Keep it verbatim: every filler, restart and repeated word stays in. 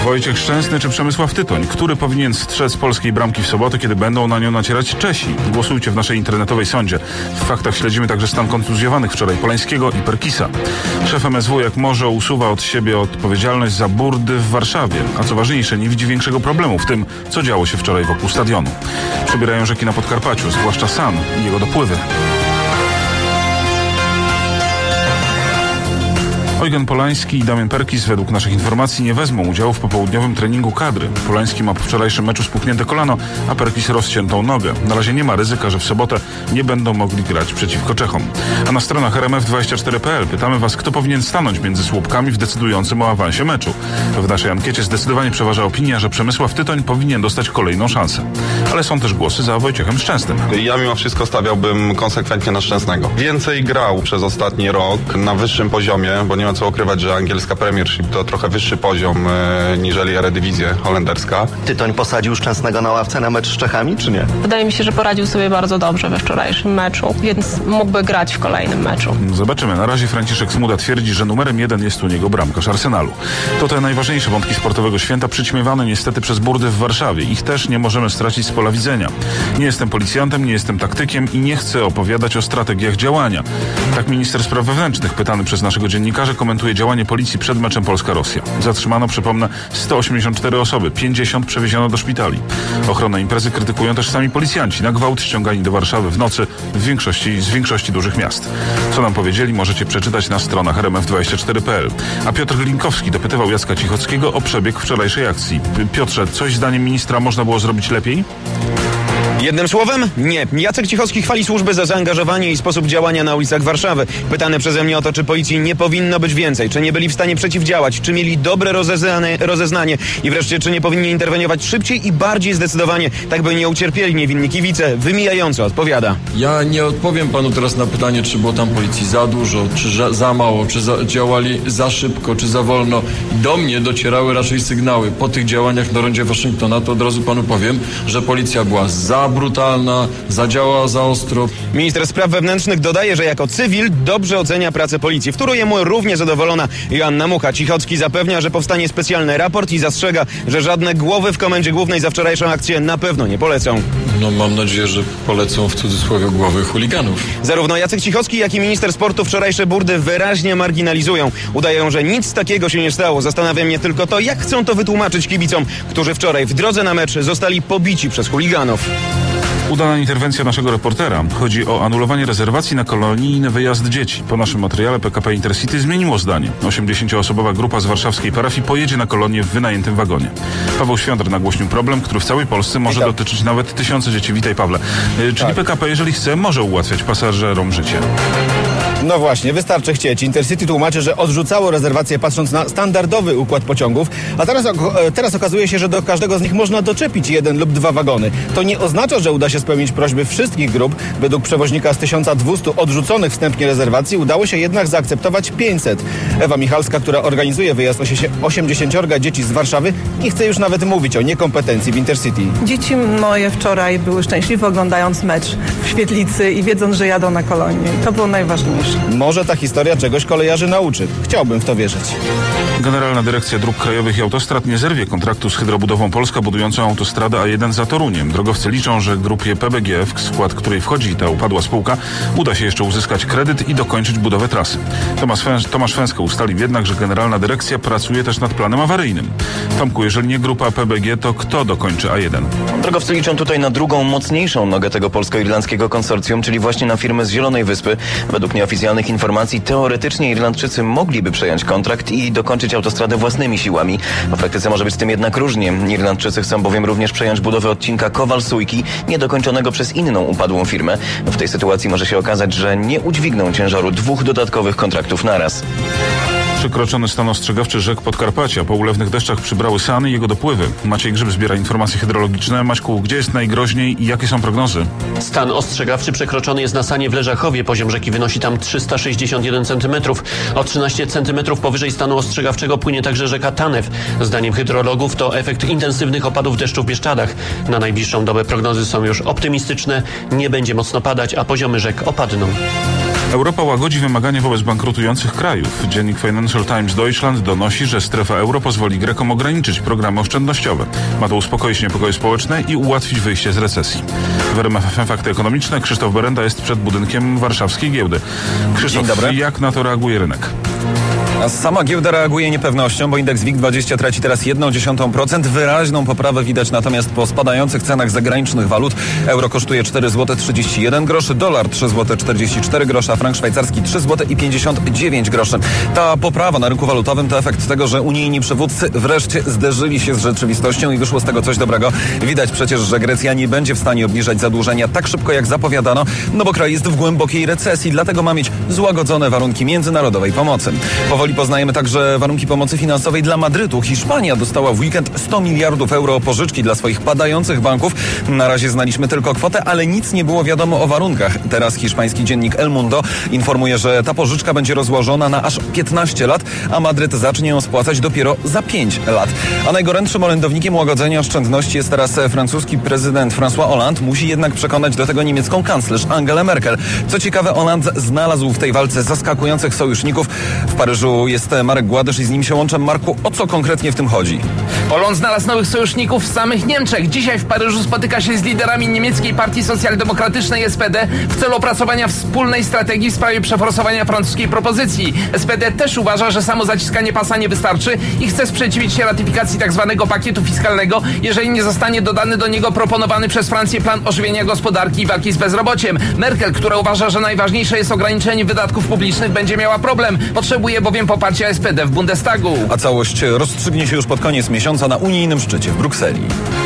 Wojciech Szczęsny czy Przemysław Tytoń? Który powinien strzec polskiej bramki w sobotę, kiedy będą na nią nacierać Czesi? Głosujcie w naszej internetowej sądzie. W faktach śledzimy także stan kontuzjowanych wczoraj Polańskiego i Perkisa. Szef M S W jak może usuwa od siebie odpowiedzialność za burdy w Warszawie. A co ważniejsze, nie widzi większego problemu w tym, co działo się wczoraj wokół stadionu. Przebierają rzeki na Podkarpaciu, zwłaszcza San i jego dopływy. Eugen Polański i Damian Perkis według naszych informacji nie wezmą udziału w popołudniowym treningu kadry. Polański ma po wczorajszym meczu spuchnięte kolano, a Perkis rozciętą nogę. Na razie nie ma ryzyka, że w sobotę nie będą mogli grać przeciwko Czechom. A na stronach R M F dwadzieścia cztery kropka p l pytamy Was, kto powinien stanąć między słupkami w decydującym o awansie meczu. W naszej ankiecie zdecydowanie przeważa opinia, że Przemysław Tytoń powinien dostać kolejną szansę. Ale są też głosy za Wojciechem Szczęsnym. Ja mimo wszystko stawiałbym konsekwentnie na Szczęsnego. Więcej grał przez ostatni rok na wyższym poziomie, bo nie ma co ukrywać, że angielska Premiership to trochę wyższy poziom e, niżeli Eredivisie holenderska. Tytoń posadził Szczęsnego na ławce na mecz z Czechami, czy nie? Wydaje mi się, że poradził sobie bardzo dobrze we wczorajszym meczu, więc mógłby grać w kolejnym meczu. Zobaczymy. Na razie Franciszek Smuda twierdzi, że numerem jeden jest u niego bramkarz Arsenalu. To te najważniejsze wątki sportowego święta, przyćmiewane niestety przez burdy w Warszawie. Ich też nie możemy stracić z pola widzenia. Nie jestem policjantem, nie jestem taktykiem i nie chcę opowiadać o strategiach działania. Tak minister spraw wewnętrznych, pytany przez naszego dziennikarza, komentuje działanie policji przed meczem Polska-Rosja. Zatrzymano, przypomnę, sto osiemdziesiąt cztery osoby, pięćdziesiąt przewieziono do szpitali. Ochronę imprezy krytykują też sami policjanci, na gwałt ściągani do Warszawy w nocy w większości, z większości dużych miast. Co nam powiedzieli, możecie przeczytać na stronach R M F dwadzieścia cztery kropka p l. A Piotr Glinkowski dopytywał Jacka Cichockiego o przebieg wczorajszej akcji. Piotrze, coś zdaniem ministra można było zrobić lepiej? Jednym słowem? Nie. Jacek Cichocki chwali służby za zaangażowanie i sposób działania na ulicach Warszawy. Pytany przeze mnie o to, czy policji nie powinno być więcej, czy nie byli w stanie przeciwdziałać, czy mieli dobre rozeznanie, rozeznanie i wreszcie, czy nie powinni interweniować szybciej i bardziej zdecydowanie, tak by nie ucierpieli niewinni kibice, wymijająco odpowiada. Ja nie odpowiem panu teraz na pytanie, czy było tam policji za dużo, czy za, za mało, czy za, działali za szybko, czy za wolno. Do mnie docierały raczej sygnały po tych działaniach na rondzie Waszyngtona, to od razu panu powiem, że policja była za brutalna, zadziałała za ostro. Minister spraw wewnętrznych dodaje, że jako cywil dobrze ocenia pracę policji. Wtóruje mu równie zadowolona Joanna Mucha. Cichocki zapewnia, że powstanie specjalny raport i zastrzega, że żadne głowy w Komendzie Głównej za wczorajszą akcję na pewno nie polecą. No mam nadzieję, że polecą w cudzysłowie głowy chuliganów. Zarówno Jacek Cichocki, jak i minister sportu wczorajsze burdy wyraźnie marginalizują. Udają, że nic takiego się nie stało. Zastanawia mnie tylko to, jak chcą to wytłumaczyć kibicom, którzy wczoraj w drodze na mecz zostali pobici przez chuliganów. Udana interwencja naszego reportera. Chodzi o anulowanie rezerwacji na kolonijny wyjazd dzieci. Po naszym materiale P K P Intercity zmieniło zdanie. osiemdziesięcioosobowa grupa z warszawskiej parafii pojedzie na kolonię w wynajętym wagonie. Paweł Świątr nagłośnił problem, który w całej Polsce może Witam. dotyczyć nawet tysiące dzieci. Witaj, Pawle. Czyli tak. P K P, jeżeli chce, może ułatwiać pasażerom życie. No właśnie, wystarczy chcieć. Intercity tłumaczy, że odrzucało rezerwację patrząc na standardowy układ pociągów, a teraz, teraz okazuje się, że do każdego z nich można doczepić jeden lub dwa wagony. To nie oznacza, że uda się spełnić prośby wszystkich grup. Według przewoźnika z tysiąc dwieście odrzuconych wstępnie rezerwacji udało się jednak zaakceptować pięćset. Ewa Michalska, która organizuje wyjazd osiemdziesięciorga dzieci z Warszawy, nie chce już nawet mówić o niekompetencji w Intercity. Dzieci moje wczoraj były szczęśliwe oglądając mecz w świetlicy i wiedząc, że jadą na kolonię. To było najważniejsze. Może ta historia czegoś kolejarzy nauczy. Chciałbym w to wierzyć. Generalna Dyrekcja Dróg Krajowych i Autostrad nie zerwie kontraktu z Hydrobudową Polska budującą autostradę A jeden za Toruniem. Drogowcy liczą, że grupie P B G, w skład której wchodzi ta upadła spółka, uda się jeszcze uzyskać kredyt i dokończyć budowę trasy. Tomasz, Fęs- Tomasz Fęsko ustalił jednak, że Generalna Dyrekcja pracuje też nad planem awaryjnym. Tomku, jeżeli nie grupa P B G, to kto dokończy A jeden? Drogowcy liczą tutaj na drugą, mocniejszą nogę tego polsko-irlandzkiego konsorcjum, czyli właśnie na firmę z Zielonej Wyspy. Według nieoficjalnych informacji teoretycznie Irlandczycy mogliby przejąć kontrakt i dokończyć autostradę własnymi siłami. W praktyce może być z tym jednak różnie. Irlandczycy chcą bowiem również przejąć budowę odcinka Kowal-Sujki, niedokończonego przez inną upadłą firmę. W tej sytuacji może się okazać, że nie udźwigną ciężaru dwóch dodatkowych kontraktów naraz. Przekroczony stan ostrzegawczy rzek Podkarpacia. Po ulewnych deszczach przybrały Sany i jego dopływy. Maciej Grzyb zbiera informacje hydrologiczne. Maćku, gdzie jest najgroźniej i jakie są prognozy? Stan ostrzegawczy przekroczony jest na Sanie w Leżachowie. Poziom rzeki wynosi tam trzysta sześćdziesiąt jeden centymetrów. O trzynaście centymetrów powyżej stanu ostrzegawczego płynie także rzeka Tanew. Zdaniem hydrologów to efekt intensywnych opadów deszczu w Bieszczadach. Na najbliższą dobę prognozy są już optymistyczne. Nie będzie mocno padać, a poziomy rzek opadną. Europa łagodzi wymagania wobec bankrutujących krajów. Dziennik Financial Times Deutschland donosi, że strefa euro pozwoli Grekom ograniczyć programy oszczędnościowe. Ma to uspokoić niepokoje społeczne i ułatwić wyjście z recesji. W R M F F M Fakty Ekonomiczne Krzysztof Berenda jest przed budynkiem warszawskiej giełdy. Krzysztof, Dzień dobry. Jak na to reaguje rynek? A sama giełda reaguje niepewnością, bo indeks WIG dwadzieścia traci teraz jedną dziesiątą procent. Wyraźną poprawę widać natomiast po spadających cenach zagranicznych walut. Euro kosztuje cztery złote trzydzieści jeden groszy, dolar trzy złote czterdzieści cztery grosze, a frank szwajcarski trzy złote pięćdziesiąt dziewięć groszy. Ta poprawa na rynku walutowym to efekt tego, że unijni przywódcy wreszcie zderzyli się z rzeczywistością i wyszło z tego coś dobrego. Widać przecież, że Grecja nie będzie w stanie obniżać zadłużenia tak szybko jak zapowiadano, no bo kraj jest w głębokiej recesji, dlatego ma mieć złagodzone warunki międzynarodowej pomocy. Powoli poznajemy także warunki pomocy finansowej dla Madrytu. Hiszpania dostała w weekend sto miliardów euro pożyczki dla swoich padających banków. Na razie znaliśmy tylko kwotę, ale nic nie było wiadomo o warunkach. Teraz hiszpański dziennik El Mundo informuje, że ta pożyczka będzie rozłożona na aż piętnaście lat, a Madryt zacznie ją spłacać dopiero za pięć lat. A najgorętszym orędownikiem łagodzenia oszczędności jest teraz francuski prezydent François Hollande. Musi jednak przekonać do tego niemiecką kanclerz Angelę Merkel. Co ciekawe, Hollande znalazł w tej walce zaskakujących sojuszników. W Paryżu jest Marek Gładysz i z nim się łączę. Marku, o co konkretnie w tym chodzi? Hollande znalazł nowych sojuszników w samych Niemczech. Dzisiaj w Paryżu spotyka się z liderami niemieckiej partii socjaldemokratycznej S P D w celu opracowania wspólnej strategii w sprawie przeforsowania francuskiej propozycji. S P D też uważa, że samo zaciskanie pasa nie wystarczy i chce sprzeciwić się ratyfikacji tzw. pakietu fiskalnego, jeżeli nie zostanie dodany do niego proponowany przez Francję plan ożywienia gospodarki i walki z bezrobociem. Merkel, która uważa, że najważniejsze jest ograniczenie wydatków publicznych, będzie miała problem. Potrzebuje bowiem poparcia S P D w Bundestagu. A całość rozstrzygnie się już pod koniec miesiąca na unijnym szczycie w Brukseli.